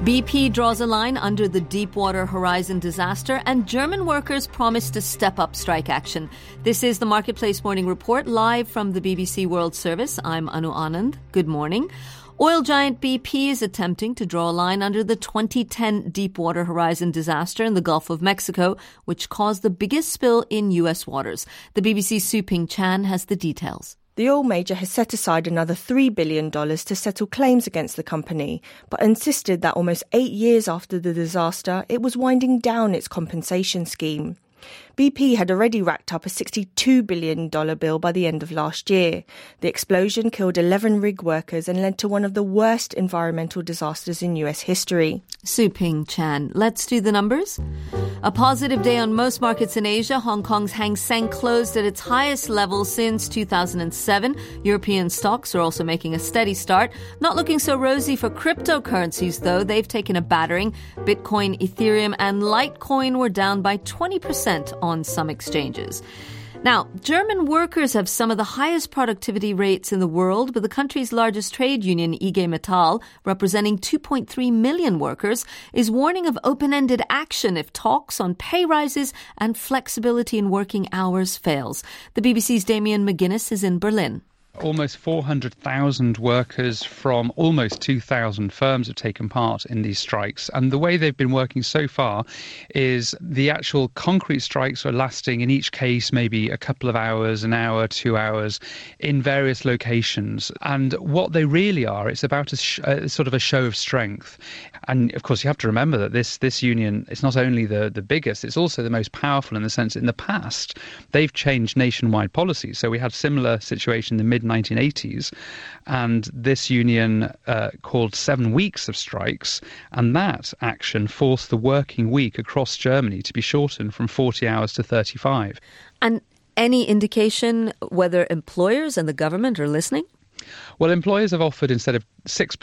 BP draws a line under the Deepwater Horizon disaster, and German workers promise to step up strike action. This is the Marketplace Morning Report, live from the BBC World Service. I'm Anu Anand. Good morning. Oil giant BP is attempting to draw a line under the 2010 Deepwater Horizon disaster in the Gulf of Mexico, which caused the biggest spill in U.S. waters. The BBC's Su Ping Chan has the details. The oil major has set aside another $3 billion to settle claims against the company, but insisted that almost 8 years after the disaster, it was winding down its compensation scheme. BP had already racked up a $62 billion bill by the end of last year. The explosion killed 11 rig workers and led to one of the worst environmental disasters in U.S. history. Su Ping Chan. Let's do the numbers. A positive day on most markets in Asia. Hong Kong's Hang Seng closed at its highest level since 2007. European stocks are also making a steady start. Not looking so rosy for cryptocurrencies, though. They've taken a battering. Bitcoin, Ethereum, and Litecoin were down by 20% on some exchanges. Now, German workers have some of the highest productivity rates in the world, but the country's largest trade union, IG Metall, representing 2.3 million workers, is warning of open-ended action if talks on pay rises and flexibility in working hours fails. The BBC's Damien McGuinness is in Berlin. Almost 400,000 workers from almost 2,000 firms have taken part in these strikes. And the way they've been working so far is the actual concrete strikes are lasting in each case maybe a couple of hours, an hour, 2 hours in various locations. And what they really are, it's about a sort of a show of strength. And of course, you have to remember that this union is not only the biggest, it's also the most powerful in the sense that in the past, they've changed nationwide policies. So we had a similar situation in the mid-1980s, and this union called 7 weeks of strikes, and that action forced the working week across Germany to be shortened from 40 hours to 35. And any indication whether employers and the government are listening? Well, employers have offered, instead of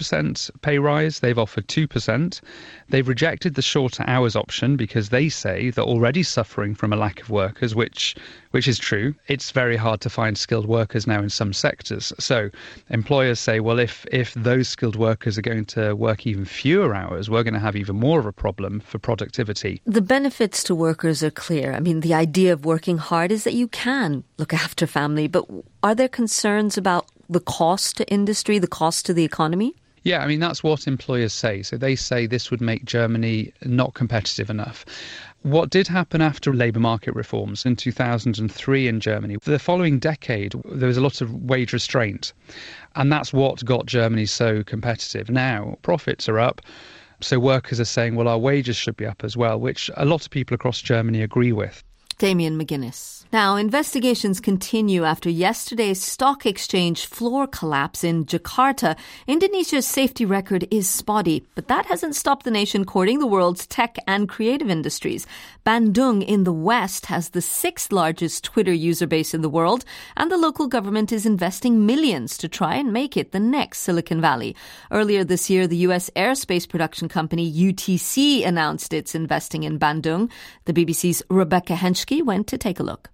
6% pay rise, they've offered 2%. They've rejected the shorter hours option because they say they're already suffering from a lack of workers, which is true. It's very hard to find skilled workers now in some sectors. So employers say, well, if those skilled workers are going to work even fewer hours, we're going to have even more of a problem for productivity. The benefits to workers are clear. I mean, the idea of working hard is that you can look after family, but are there concerns about the cost to industry, the cost to the economy? Yeah, I mean, that's what employers say. So they say this would make Germany not competitive enough. What did happen after labour market reforms in 2003 in Germany, for the following decade, there was a lot of wage restraint. And that's what got Germany so competitive. Now, profits are up. So workers are saying, well, our wages should be up as well, which a lot of people across Germany agree with. Damien McGuinness. Now, investigations continue after yesterday's stock exchange floor collapse in Jakarta. Indonesia's safety record is spotty, but that hasn't stopped the nation courting the world's tech and creative industries. Bandung in the West has the 6th largest Twitter user base in the world, and the local government is investing millions to try and make it the next Silicon Valley. Earlier this year, the U.S. aerospace production company UTC announced it's investing in Bandung. The BBC's Rebecca Henschke went to take a look.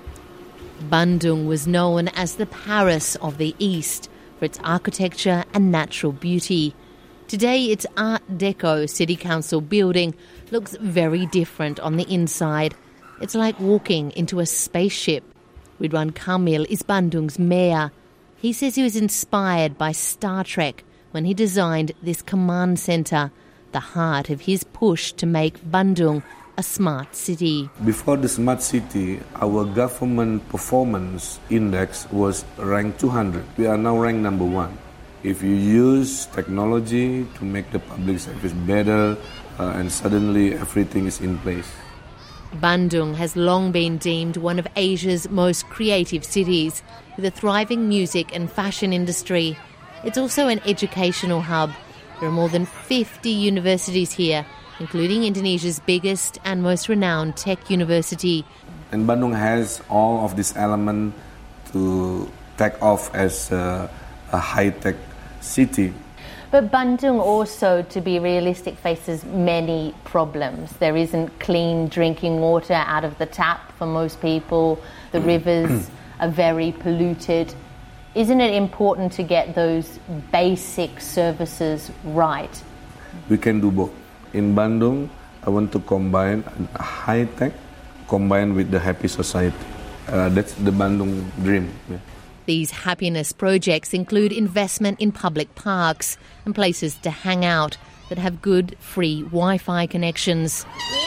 Bandung was known as the Paris of the East for its architecture and natural beauty. Today, its Art Deco City Council building looks very different on the inside. It's like walking into a spaceship. Ridwan Kamil is Bandung's mayor. He says he was inspired by Star Trek when he designed this command centre, the heart of his push to make Bandung a smart city. Before the smart city, our government performance index was ranked 200. We are now ranked number 1. If you use technology to make the public service better, and suddenly everything is in place. Bandung has long been deemed one of Asia's most creative cities, with a thriving music and fashion industry. It's also an educational hub. There are more than 50 universities here, including Indonesia's biggest and most renowned tech university. And Bandung has all of this element to take off as a high-tech city. But Bandung also, to be realistic, faces many problems. There isn't clean drinking water out of the tap for most people. The rivers are very polluted. Isn't it important to get those basic services right? We can do both. In Bandung, I want to combine high tech combined with the happy society. That's the Bandung dream. Yeah. These happiness projects include investment in public parks and places to hang out that have good free Wi-Fi connections.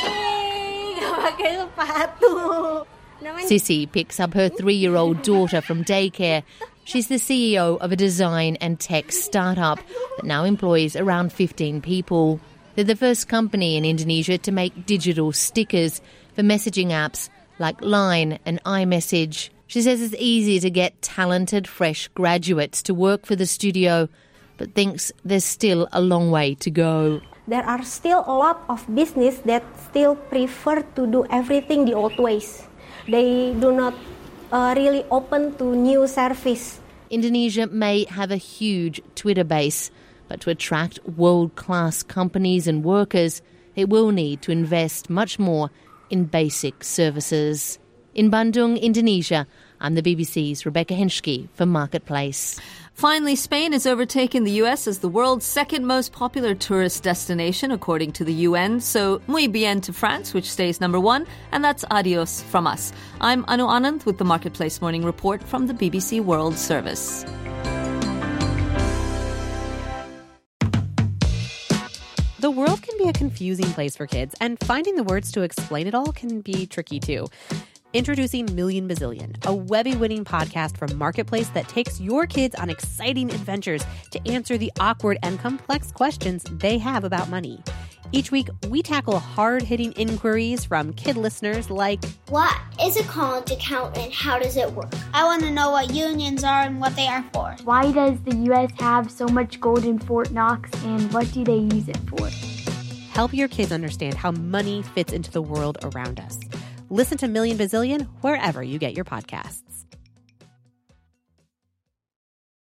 Sissy picks up her 3-year-old daughter from daycare. She's the CEO of a design and tech startup that now employs around 15 people. They're the first company in Indonesia to make digital stickers for messaging apps like Line and iMessage. She says it's easy to get talented, fresh graduates to work for the studio, but thinks there's still a long way to go. There are still a lot of business that still prefer to do everything the old ways. They do not really open to new service. Indonesia may have a huge Twitter base, but to attract world-class companies and workers, it will need to invest much more in basic services. In Bandung, Indonesia, I'm the BBC's Rebecca Henschke for Marketplace. Finally, Spain has overtaken the US as the world's second most popular tourist destination, according to the UN. So, muy bien to France, which stays number 1, and that's adios from us. I'm Anu Anand with the Marketplace Morning Report from the BBC World Service. The world can be a confusing place for kids, and finding the words to explain it all can be tricky too. Introducing Million Bazillion, a Webby-winning podcast from Marketplace that takes your kids on exciting adventures to answer the awkward and complex questions they have about money. Each week, we tackle hard-hitting inquiries from kid listeners like, what is a college account and how does it work? I want to know what unions are and what they are for. Why does the U.S. have so much gold in Fort Knox and what do they use it for? Help your kids understand how money fits into the world around us. Listen to Million Bazillion wherever you get your podcasts.